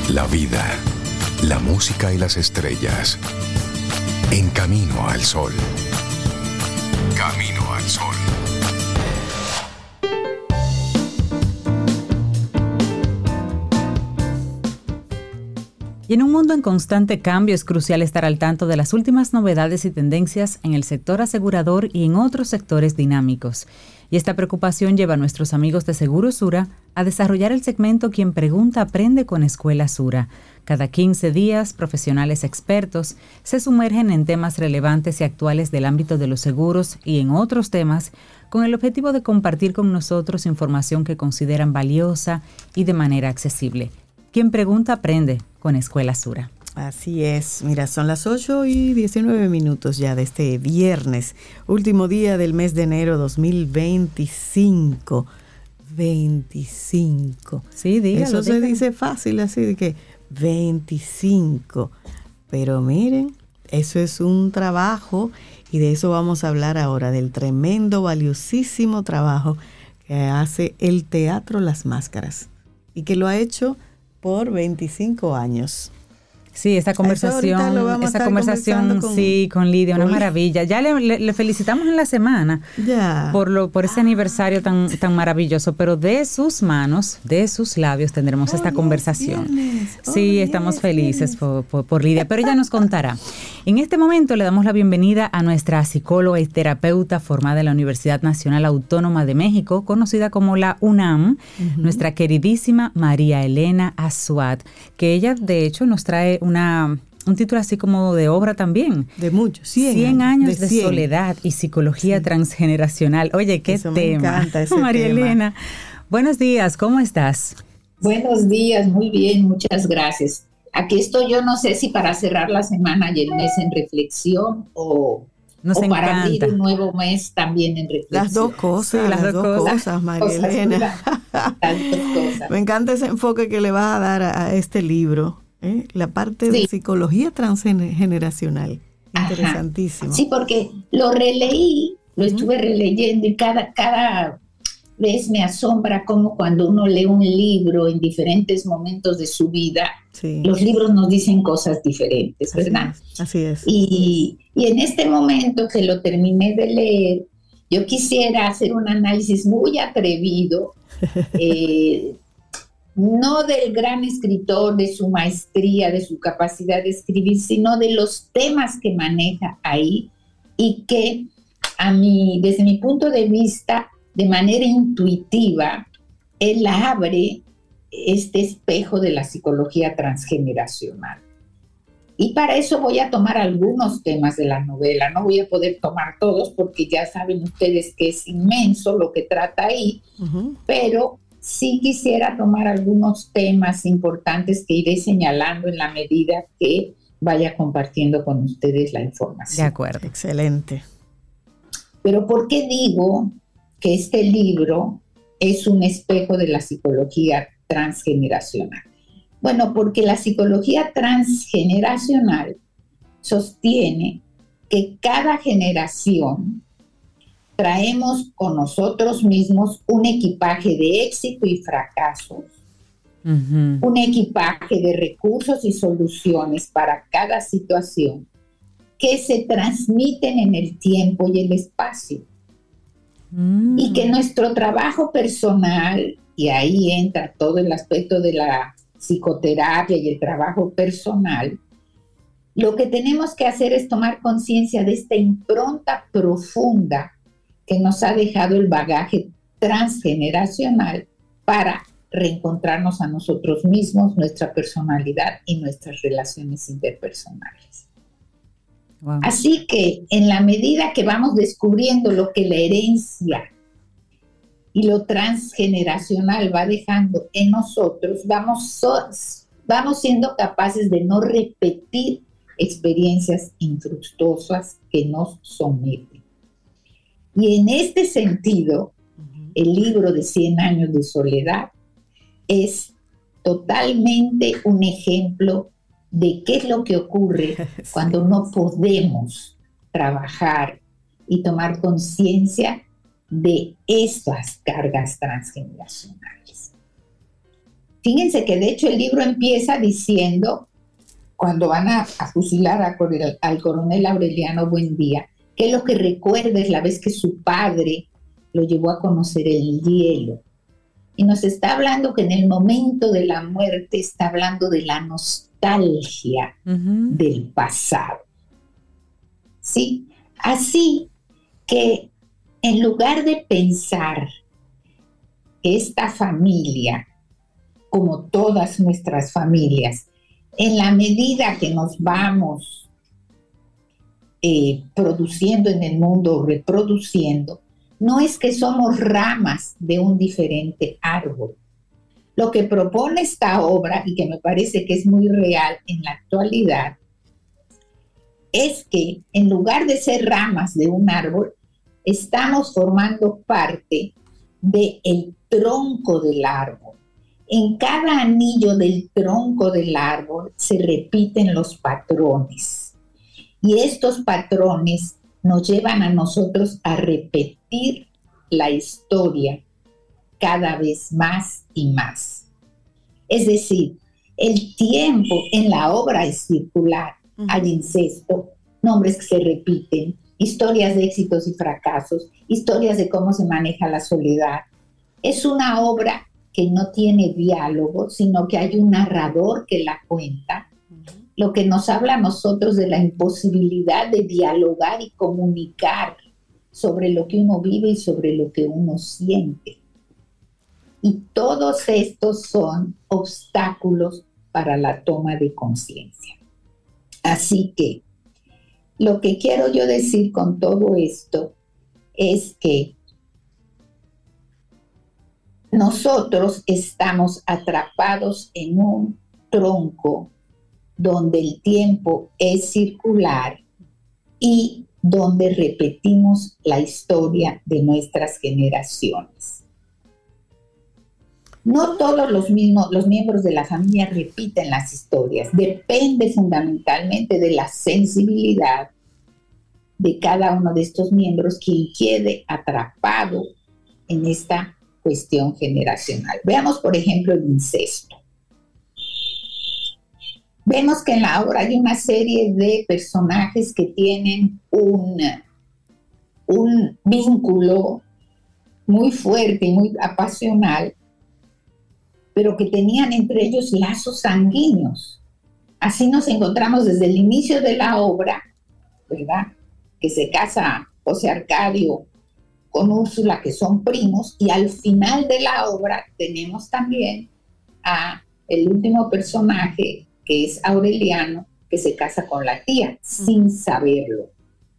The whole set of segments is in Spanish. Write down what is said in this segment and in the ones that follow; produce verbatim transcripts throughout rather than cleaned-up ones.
La vida, la música y las estrellas. En Camino al Sol. Camino al Sol. Y en un mundo en constante cambio es crucial estar al tanto de las últimas novedades y tendencias en el sector asegurador y en otros sectores dinámicos. Y esta preocupación lleva a nuestros amigos de Seguros Sura a desarrollar el segmento Quien Pregunta Aprende con Escuela Sura. Cada quince días, profesionales expertos se sumergen en temas relevantes y actuales del ámbito de los seguros y en otros temas con el objetivo de compartir con nosotros información que consideran valiosa y de manera accesible. Quien Pregunta Aprende con Escuela Sura. Así es, mira, son las ocho y diecinueve minutos ya de este viernes, último día del mes de enero dos mil veinticinco. veinticinco. Sí, dígalo. Eso se dígalo. dice fácil, así de que veinticinco. Pero miren, eso es un trabajo y de eso vamos a hablar ahora, del tremendo, valiosísimo trabajo que hace el Teatro Las Máscaras y que lo ha hecho por veinticinco años. Sí, esa conversación, esa conversación, con, sí, con Lidia, una con maravilla. Ya le, le, le felicitamos en la semana ya. por lo por ese ah. aniversario tan tan maravilloso, pero de sus manos, de sus labios tendremos oh, esta conversación. Oh, sí, yes, estamos felices por, por, por Lidia, pero ella nos contará. En este momento le damos la bienvenida a nuestra psicóloga y terapeuta formada en la Universidad Nacional Autónoma de México, conocida como la UNAM, uh-huh. nuestra queridísima María Elena Azuat, que ella de hecho nos trae una un título así como de obra también. De muchos, cien, cien años de, de cien. Soledad y psicología sí. transgeneracional. Oye, qué Eso tema. Me encanta ese María tema. Elena, buenos días, ¿cómo estás? Buenos días, muy bien, muchas gracias. Aquí estoy, yo no sé si para cerrar la semana y el mes en reflexión o, o para abrir un nuevo mes también en reflexión. Las dos cosas, sí, las, las dos cosas, cosas María Elena. Las dos cosas. Me encanta ese enfoque que le vas a dar a, a este libro. ¿Eh? La parte sí. de psicología transgeneracional. Ajá. Interesantísimo. Sí, porque lo releí, lo uh-huh. estuve releyendo y cada, cada vez me asombra cómo cuando uno lee un libro en diferentes momentos de su vida, sí. los libros nos dicen cosas diferentes, ¿verdad? Así es. Así es. Y, y en este momento que lo terminé de leer, yo quisiera hacer un análisis muy atrevido, eh, no del gran escritor, de su maestría, de su capacidad de escribir, sino de los temas que maneja ahí y que a mí, desde mi punto de vista, de manera intuitiva, él abre este espejo de la psicología transgeneracional. Y para eso voy a tomar algunos temas de la novela, no voy a poder tomar todos porque ya saben ustedes que es inmenso lo que trata ahí, uh-huh. pero sí quisiera tomar algunos temas importantes que iré señalando en la medida que vaya compartiendo con ustedes la información. De acuerdo. Excelente. Pero ¿por qué digo que este libro es un espejo de la psicología transgeneracional? Bueno, porque la psicología transgeneracional sostiene que cada generación traemos con nosotros mismos un equipaje de éxito y fracasos, uh-huh. un equipaje de recursos y soluciones para cada situación que se transmiten en el tiempo y el espacio. Mm. Y que nuestro trabajo personal, y ahí entra todo el aspecto de la psicoterapia y el trabajo personal, lo que tenemos que hacer es tomar conciencia de esta impronta profunda que nos ha dejado el bagaje transgeneracional para reencontrarnos a nosotros mismos, nuestra personalidad y nuestras relaciones interpersonales. Wow. Así que en la medida que vamos descubriendo lo que la herencia y lo transgeneracional va dejando en nosotros, vamos, so, vamos siendo capaces de no repetir experiencias infructuosas que nos someten. Y en este sentido, uh-huh. el libro de cien años de soledad es totalmente un ejemplo de qué es lo que ocurre sí. cuando no podemos trabajar y tomar conciencia de estas cargas transgeneracionales. Fíjense que de hecho el libro empieza diciendo, cuando van a, a fusilar a, al coronel Aureliano Buendía, que lo que recuerda es la vez que su padre lo llevó a conocer el hielo. Y nos está hablando que en el momento de la muerte está hablando de la nostalgia uh-huh. del pasado. ¿Sí? Así que en lugar de pensar esta familia, como todas nuestras familias, en la medida que nos vamos eh, produciendo en el mundo, reproduciendo, no es que somos ramas de un diferente árbol. Lo que propone esta obra, y que me parece que es muy real en la actualidad, es que en lugar de ser ramas de un árbol, estamos formando parte del tronco del árbol. En cada anillo del tronco del árbol se repiten los patrones. Y estos patrones nos llevan a nosotros a repetir la historia cada vez más y más. Es decir, el tiempo en la obra es circular. Uh-huh. Hay incesto, nombres que se repiten, historias de éxitos y fracasos, historias de cómo se maneja la soledad. Es una obra que no tiene diálogo, sino que hay un narrador que la cuenta, uh-huh. lo que nos habla a nosotros de la imposibilidad de dialogar y comunicar sobre lo que uno vive y sobre lo que uno siente. Y todos estos son obstáculos para la toma de conciencia. Así que lo que quiero yo decir con todo esto es que nosotros estamos atrapados en un tronco donde el tiempo es circular y donde repetimos la historia de nuestras generaciones. No todos los, mismos, los miembros de la familia repiten las historias, depende fundamentalmente de la sensibilidad de cada uno de estos miembros quien quede atrapado en esta cuestión generacional. Veamos, por ejemplo, el incesto. Vemos que en la obra hay una serie de personajes que tienen un, un vínculo muy fuerte y muy apasional, pero que tenían entre ellos lazos sanguíneos. Así nos encontramos desde el inicio de la obra, ¿verdad? Que se casa José Arcadio con Úrsula, que son primos, y al final de la obra tenemos también a el último personaje, que es Aureliano, que se casa con la tía, mm. sin saberlo.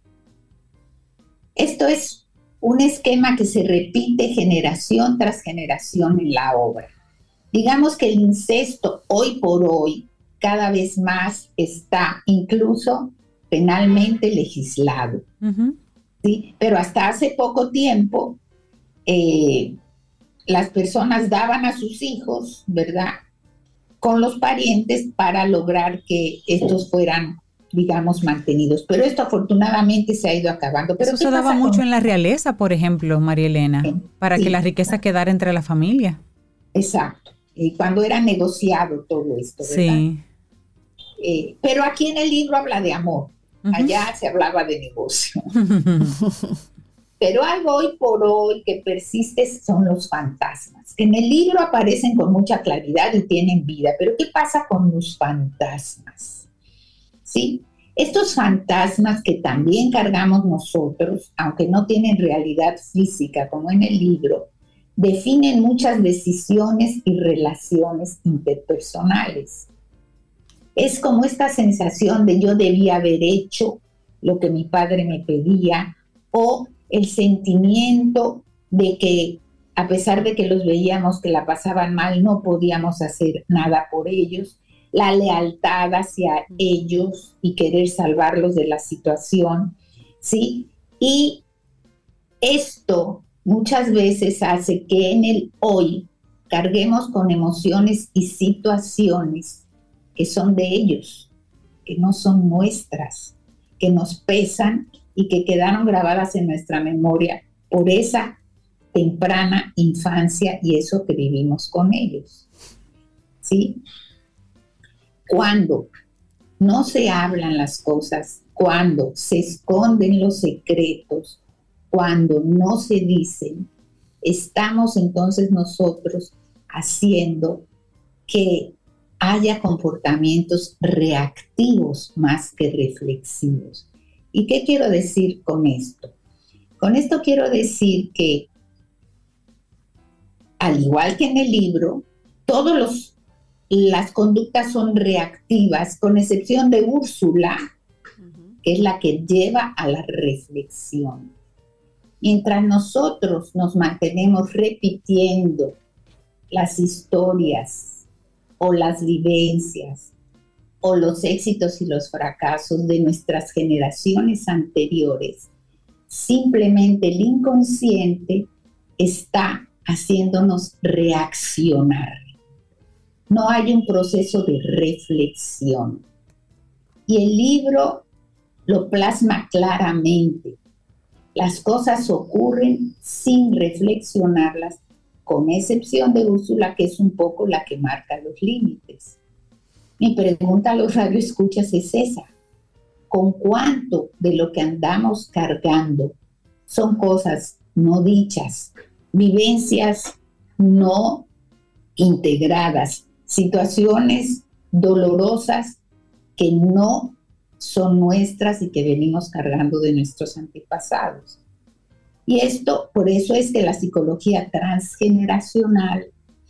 Esto es un esquema que se repite generación tras generación en la obra. Digamos que el incesto hoy por hoy cada vez más está incluso penalmente legislado. Uh-huh. ¿Sí? Pero hasta hace poco tiempo eh, las personas daban a sus hijos, ¿verdad?, con los parientes para lograr que estos fueran, digamos, mantenidos. Pero esto afortunadamente se ha ido acabando. Pero eso se daba mucho con... en la realeza, por ejemplo, María Elena, eh, para sí. que la riqueza quedara entre la familia. Exacto. Y cuando era negociado todo esto, ¿verdad? Sí. Eh, pero aquí en el libro habla de amor. Uh-huh. Allá se hablaba de negocio. Pero algo hoy por hoy que persiste son los fantasmas. En el libro aparecen con mucha claridad y tienen vida. Pero ¿qué pasa con los fantasmas? ¿Sí? Estos fantasmas que también cargamos nosotros, aunque no tienen realidad física como en el libro, definen muchas decisiones y relaciones interpersonales. Es como esta sensación de yo debía haber hecho lo que mi padre me pedía, o el sentimiento de que a pesar de que los veíamos que la pasaban mal, no podíamos hacer nada por ellos, la lealtad hacia ellos y querer salvarlos de la situación, ¿sí? Y esto muchas veces hace que en el hoy carguemos con emociones y situaciones que son de ellos, que no son nuestras, que nos pesan y que quedaron grabadas en nuestra memoria por esa temprana infancia y eso que vivimos con ellos. ¿sí? Cuando no se hablan las cosas, cuando se esconden los secretos, cuando no se dicen, estamos entonces nosotros haciendo que haya comportamientos reactivos más que reflexivos. ¿Y qué quiero decir con esto? Con esto quiero decir que, al igual que en el libro, todos los, las conductas son reactivas, con excepción de Úrsula, que es la que lleva a la reflexión. Mientras nosotros nos mantenemos repitiendo las historias o las vivencias o los éxitos y los fracasos de nuestras generaciones anteriores, simplemente el inconsciente está haciéndonos reaccionar. No hay un proceso de reflexión. Y el libro lo plasma claramente. Las cosas ocurren sin reflexionarlas, con excepción de Úrsula, que es un poco la que marca los límites. Mi pregunta a los radioescuchas es esa: ¿con cuánto de lo que andamos cargando son cosas no dichas, vivencias no integradas, situaciones dolorosas que no son nuestras y que venimos cargando de nuestros antepasados? Y esto, por eso es que la psicología transgeneracional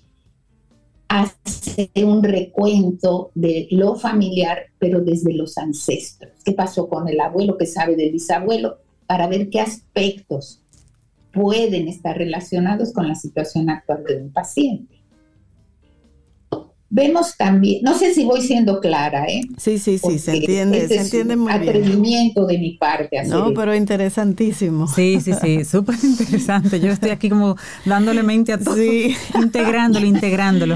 hace un recuento de lo familiar, pero desde los ancestros. ¿Qué pasó con el abuelo? ¿Qué sabe del bisabuelo? Para ver qué aspectos pueden estar relacionados con la situación actual de un paciente. Vemos también, no sé si voy siendo clara, ¿eh? Sí, sí, sí, se entiende, este se entiende muy bien. Atrevimiento de mi parte. Hacer no, esto. Pero interesantísimo. Sí, sí, sí, súper interesante. Yo estoy aquí como dándole mente a todo, sí. integrándolo, integrándolo.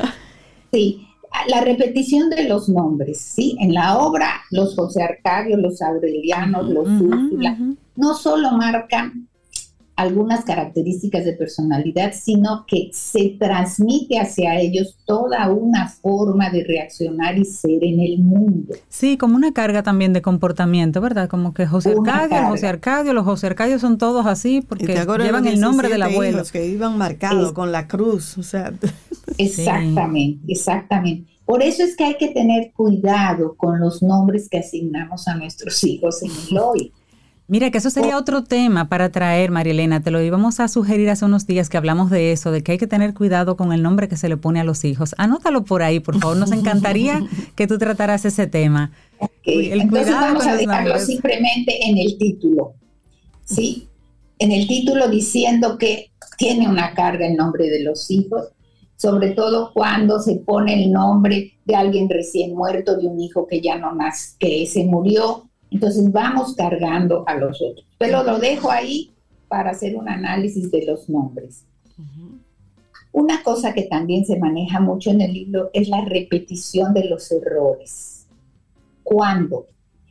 Sí, la repetición de los nombres, ¿sí? En la obra, los José Arcadio, los Aurelianos, los Uh-huh, Úrsula, uh-huh. no solo marcan algunas características de personalidad, sino que se transmite hacia ellos toda una forma de reaccionar y ser en el mundo. Sí, como una carga también de comportamiento, ¿verdad? Como que José Una Arcadio, carga. José Arcadio, los José Arcadios son todos así porque llevan el nombre del abuelo. Hijos que iban marcados Es, con la cruz, o sea. Exactamente, sí. exactamente. Por eso es que hay que tener cuidado con los nombres que asignamos a nuestros hijos en el hoy. Mira, que eso sería otro tema para traer, María Elena. Te lo íbamos a sugerir hace unos días que hablamos de eso, de que hay que tener cuidado con el nombre que se le pone a los hijos. Anótalo por ahí, por favor. Nos encantaría que tú trataras ese tema. Okay. El Entonces cuidado vamos con a los dejarlo nombres. simplemente en el título, ¿sí? En el título diciendo que tiene una carga el nombre de los hijos, sobre todo cuando se pone el nombre de alguien recién muerto, de un hijo que ya no nace, que se murió. Entonces vamos cargando a los otros. Pero lo dejo ahí para hacer un análisis de los nombres. Uh-huh. Una cosa que también se maneja mucho en el libro es la repetición de los errores. ¿Cuándo?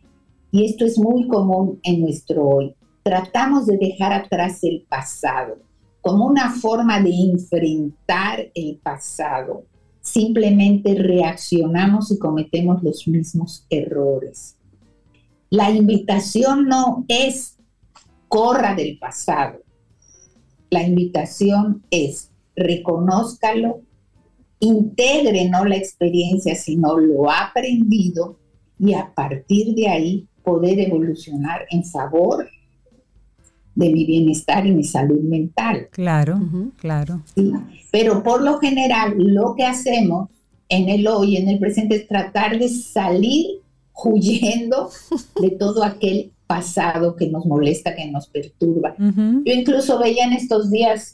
Y esto es muy común en nuestro hoy. Tratamos de dejar atrás el pasado como una forma de enfrentar el pasado. Simplemente reaccionamos y cometemos los mismos errores. La invitación no es corra del pasado. La invitación es reconózcalo, integre no la experiencia, sino lo aprendido, y a partir de ahí poder evolucionar en favor de mi bienestar y mi salud mental. Claro, uh-huh, claro. ¿Sí? Pero por lo general, lo que hacemos en el hoy, en el presente, es tratar de salir huyendo de todo aquel pasado que nos molesta, que nos perturba. Uh-huh. Yo incluso veía en estos días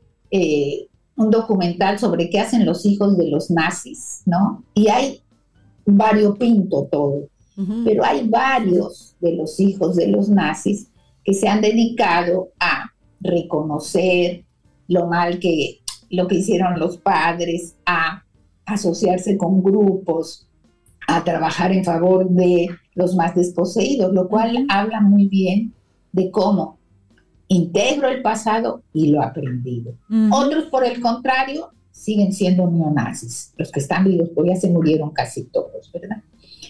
eh, un documental sobre qué hacen los hijos de los nazis, ¿no? Y hay variopinto todo, uh-huh. pero hay varios de los hijos de los nazis que se han dedicado a reconocer lo mal que, lo que hicieron los padres, a asociarse con grupos, a trabajar en favor de los más desposeídos, lo cual uh-huh. habla muy bien de cómo integro el pasado y lo aprendido. Uh-huh. Otros, por el contrario, siguen siendo neonazis. Los que están vivos, pues ya se murieron casi todos, ¿verdad?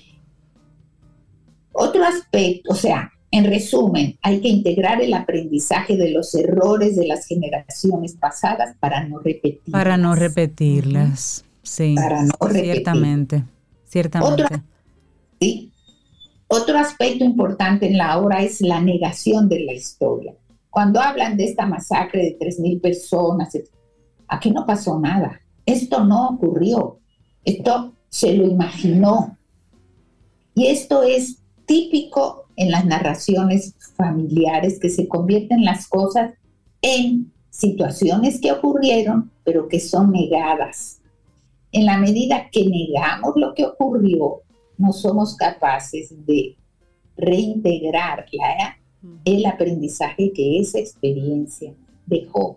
Otro aspecto, o sea, en resumen, hay que integrar el aprendizaje de los errores de las generaciones pasadas para no repetirlas. Para no repetirlas, uh-huh. sí. Para no repetir. Ciertamente, ciertamente. Otro, sí. Otro aspecto importante en la obra es la negación de la historia. Cuando hablan de esta masacre de tres mil personas, aquí no pasó nada. Esto no ocurrió. Esto se lo imaginó. Y esto es típico en las narraciones familiares, que se convierten las cosas en situaciones que ocurrieron, pero que son negadas. En la medida que negamos lo que ocurrió, no somos capaces de reintegrar la, el aprendizaje que esa experiencia dejó.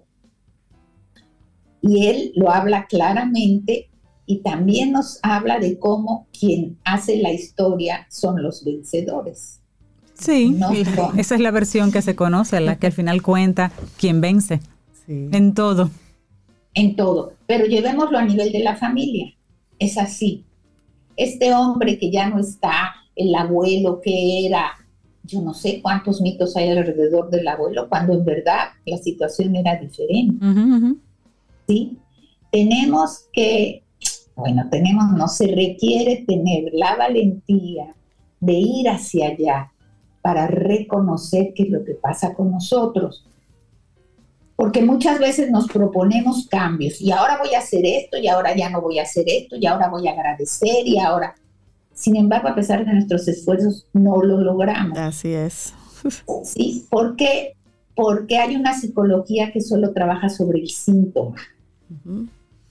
Y él lo habla claramente y también nos habla de cómo quien hace la historia son los vencedores. Sí, no, esa es la versión que se conoce, la que al final cuenta quien vence, sí. en todo. En todo, pero llevémoslo a nivel de la familia, es así. Este hombre que ya no está, el abuelo que era, yo no sé cuántos mitos hay alrededor del abuelo, cuando en verdad la situación era diferente. Uh-huh, uh-huh. ¿Sí? Tenemos que, bueno, tenemos, no se requiere tener la valentía de ir hacia allá para reconocer qué es lo que pasa con nosotros. Porque muchas veces nos proponemos cambios y ahora voy a hacer esto y ahora ya no voy a hacer esto y ahora voy a agradecer y ahora... Sin embargo, a pesar de nuestros esfuerzos, no lo logramos. Así es. Sí, ¿por qué? Porque hay una psicología que solo trabaja sobre el síntoma. Uh-huh.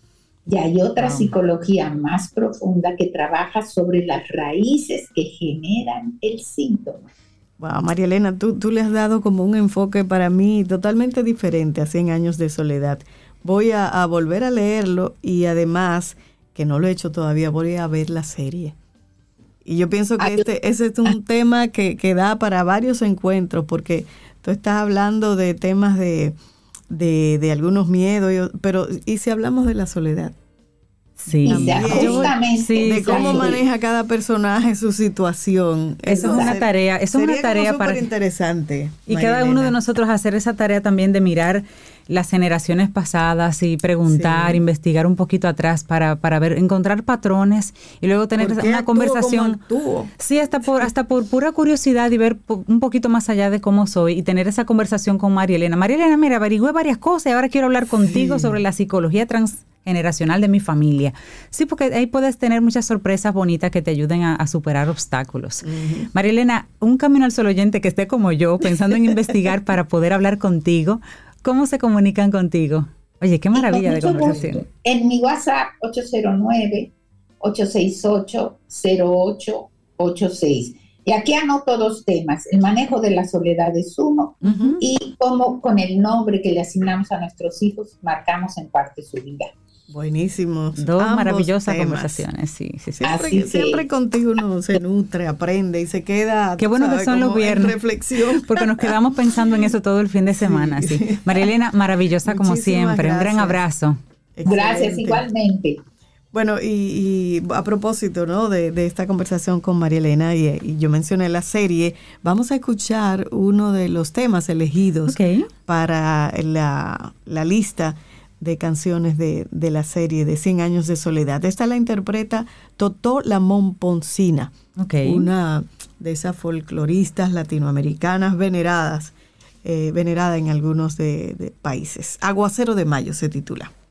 Y hay otra wow. psicología más profunda que trabaja sobre las raíces que generan el síntoma. Wow, María Elena, tú, tú le has dado como un enfoque para mí totalmente diferente a cien años de soledad. Voy a, a volver a leerlo y además, que no lo he hecho todavía, voy a ver la serie. Y yo pienso que este ese es un tema que, que da para varios encuentros, porque tú estás hablando de temas de, de, de algunos miedos, pero ¿y si hablamos de la soledad? Sí, justamente sí, de cómo sí. maneja cada personaje su situación. Eso es una tarea, eso es una tarea para interesante. Y María cada Elena. Uno de nosotros hacer esa tarea también de mirar las generaciones pasadas y preguntar, sí. investigar un poquito atrás para para ver, encontrar patrones y luego tener una conversación. Sí, hasta por hasta por pura curiosidad y ver un poquito más allá de cómo soy y tener esa conversación con María Elena. María Elena, mira, averigüé varias cosas y ahora quiero hablar contigo sí. sobre la psicología trans generacional de mi familia. Sí, porque ahí puedes tener muchas sorpresas bonitas que te ayuden a, a superar obstáculos. Uh-huh. María Elena, un camino al sol oyente que esté como yo, pensando en investigar para poder hablar contigo, ¿cómo se comunican contigo? Oye, qué maravilla de conversación. Gusto. En mi WhatsApp ocho cero nueve, ocho seis ocho, cero ocho ocho seis. Y aquí anoto dos temas. El manejo de la soledad es uno uh-huh. y cómo con el nombre que le asignamos a nuestros hijos marcamos en parte su vida. Buenísimos. Dos maravillosas temas. Conversaciones, sí, sí, sí. Siempre, Así siempre contigo uno se nutre, aprende y se queda. Qué bueno sabes, que son los viernes. Reflexión. Porque nos quedamos pensando en eso todo el fin de semana. Sí. Sí. María Elena, maravillosa como siempre. Gracias. Un gran abrazo. Excelente. Gracias, igualmente. Bueno, y, y a propósito, ¿no? de, de esta conversación con María Elena, y, y yo mencioné la serie, vamos a escuchar uno de los temas elegidos okay. para la, la lista de canciones de, de la serie de cien años de soledad. Esta la interpreta Totó la Momponcina, okay. una de esas folcloristas latinoamericanas veneradas, eh, venerada en algunos de, de países. Aguacero de Mayo se titula.